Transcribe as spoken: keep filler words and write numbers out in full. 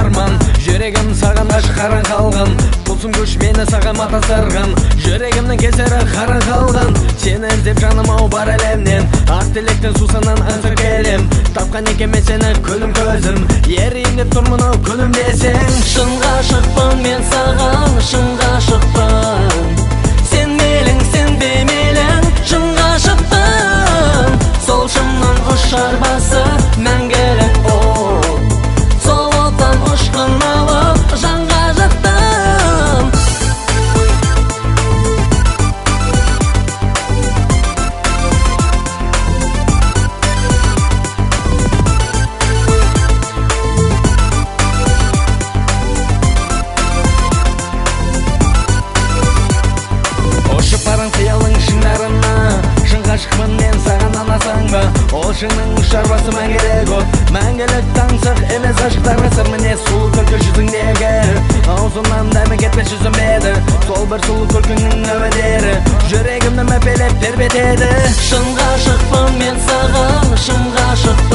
арман. Жүрегім саған ғашық қара қалған, болсын күш мені саған матастырған. Жүрегімнің кесері қара қалған, сені іздеп жаным ау бар әлемнен. Ақ тілектен сусынан аңсыр келем, тапқан екен мен сені күнім көзім. Ерейін деп тұрмын ау күнім десең. Шын ғашықпын мен саған, шын ғашықпын. Сен мейлің, сен беймейлің, шын ғашықпын. Сол шымның ұшар басы мәңгілік от, сол оттан ұшқын алып жанға жаттым. Ұшып барың қиялың шыңдарына, шын ғашықпын мен саған анасаң ба. Ол шыңның ұшар басы мәңгілік от, мәңгілік таңсық емес ғашықтарға сыр. Міне сұлу күлкі жүзіңдегі, аузымнан дәмі кетпес жүзім еді. Сол бір сұлу күлкіңнің әуелері жүрегімді мәпелеп тербетеді. Шын ғашықпын мен саған, шын ғашықпын.